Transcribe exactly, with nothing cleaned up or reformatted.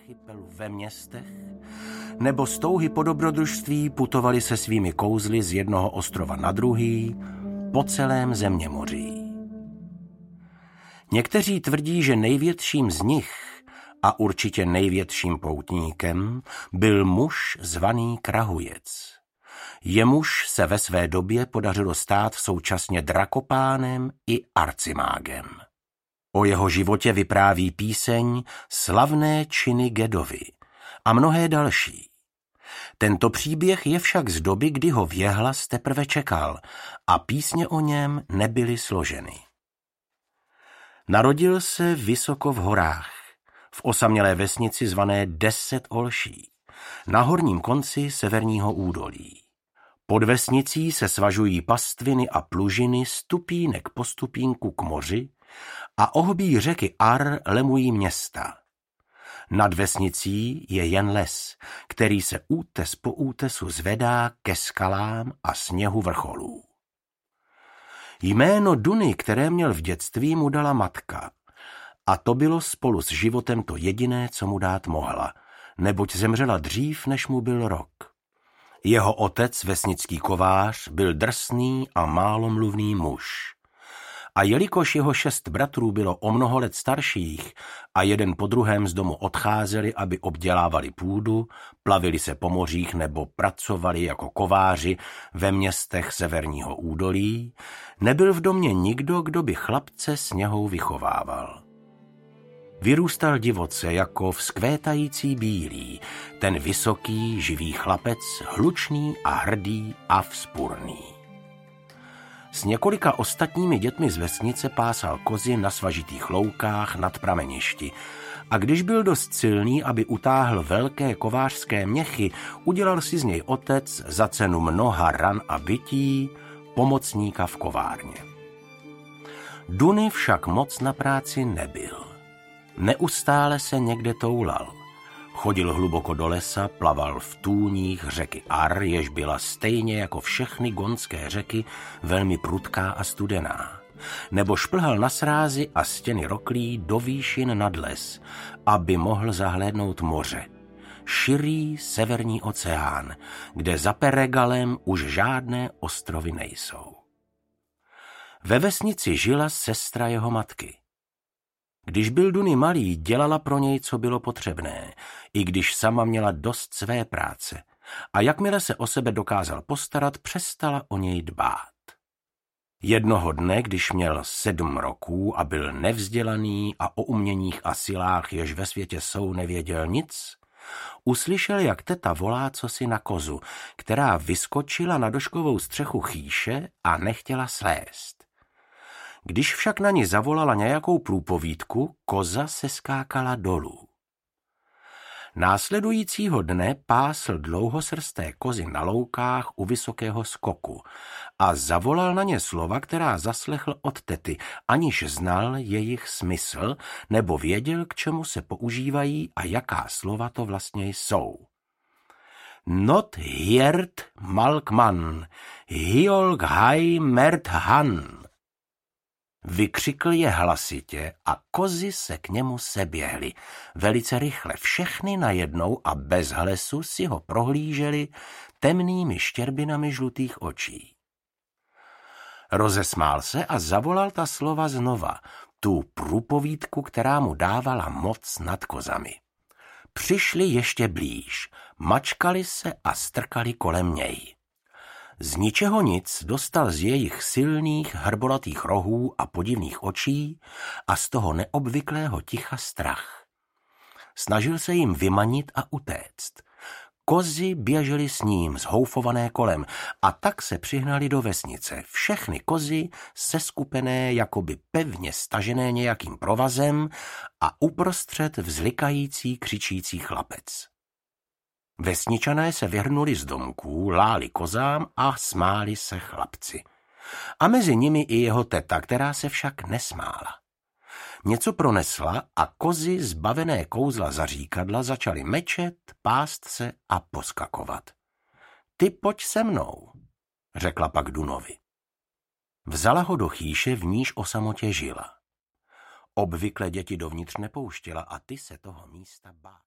archipelu ve městech, nebo z touhy po dobrodružství putovali se svými kouzly z jednoho ostrova na druhý po celém Zeměmoří. Někteří tvrdí, že největším z nich a určitě největším poutníkem byl muž zvaný Krahujec. Jemuž se ve své době podařilo stát současně drakopánem i arcimágem. O jeho životě vypráví píseň Slavné činy Gedovy a mnohé další. Tento příběh je však z doby, kdy ho Věhlas teprve čekal a písně o něm nebyly složeny. Narodil se vysoko v horách, v osamělé vesnici zvané Deset Olší, na horním konci severního údolí. Pod vesnicí se svažují pastviny a plužiny stupínek po stupínku k moři a ohlbí řeky Ar lemují města. Nad vesnicí je jen les, který se útes po útesu zvedá ke skalám a sněhu vrcholů. Jméno Duny, které měl v dětství, mu dala matka. A to bylo spolu s životem to jediné, co mu dát mohla, neboť zemřela dřív, než mu byl rok. Jeho otec, vesnický kovář, byl drsný a málomluvný muž. A jelikož jeho šest bratrů bylo o mnoho let starších a jeden po druhém z domu odcházeli, aby obdělávali půdu, plavili se po mořích nebo pracovali jako kováři ve městech severního údolí, nebyl v domě nikdo, kdo by chlapce sněhou vychovával. Vyrůstal divoce jako vzkvétající bílý, ten vysoký, živý chlapec, hlučný a hrdý a vzpurný. S několika ostatními dětmi z vesnice pásal kozy na svažitých loukách nad prameništi a když byl dost silný, aby utáhl velké kovářské měchy, udělal si z něj otec za cenu mnoha ran a bytí pomocníka v kovárně. Duny však moc na práci nebyl. Neustále se někde toulal. Chodil hluboko do lesa, plaval v tůních řeky Ar, jež byla stejně jako všechny gondské řeky velmi prudká a studená. Nebo šplhal na srázy a stěny roklí do výšin nad les, aby mohl zahlédnout moře. Širý severní oceán, kde za Peregalem už žádné ostrovy nejsou. Ve vesnici žila sestra jeho matky. Když byl Duny malý, dělala pro něj, co bylo potřebné, i když sama měla dost své práce. A jakmile se o sebe dokázal postarat, přestala o něj dbát. Jednoho dne, když měl sedm roků a byl nevzdělaný a o uměních a silách, jež ve světě jsou, nevěděl nic, uslyšel, jak teta volá cosi na kozu, která vyskočila na doškovou střechu chýše a nechtěla slézt. Když však na ní zavolala nějakou průpovídku, koza se skákala dolů. Následujícího dne pásl dlouhosrsté kozy na loukách u vysokého skoku a zavolal na ně slova, která zaslechl od tety, aniž znal jejich smysl nebo věděl, k čemu se používají a jaká slova to vlastně jsou. Not hiert malkman, hiolg haj mert han. Vykřikl je hlasitě a kozy se k němu seběhly, velice rychle, všechny najednou a bez hlesu si ho prohlíželi temnými štěrbinami žlutých očí. Rozesmál se a zavolal ta slova znova, tu průpovídku, která mu dávala moc nad kozami. Přišli ještě blíž, mačkali se a strkali kolem něj. Z ničeho nic dostal z jejich silných, hrbolatých rohů a podivných očí a z toho neobvyklého ticha strach. Snažil se jim vymanit a utéct. Kozy běžely s ním, zhoufované kolem, a tak se přihnali do vesnice. Všechny kozy seskupené, jakoby pevně stažené nějakým provazem a uprostřed vzlikající, křičící chlapec. Vesničané se vyhrnuli z domků, láli kozám a smáli se chlapci. A mezi nimi i jeho teta, která se však nesmála. Něco pronesla a kozy zbavené kouzla zaříkadla začaly mečet, pást se a poskakovat. Ty pojď se mnou, řekla pak Dunovi. Vzala ho do chýše, v níž o samotě žila. Obvykle děti dovnitř nepouštěla a ty se toho místa bál.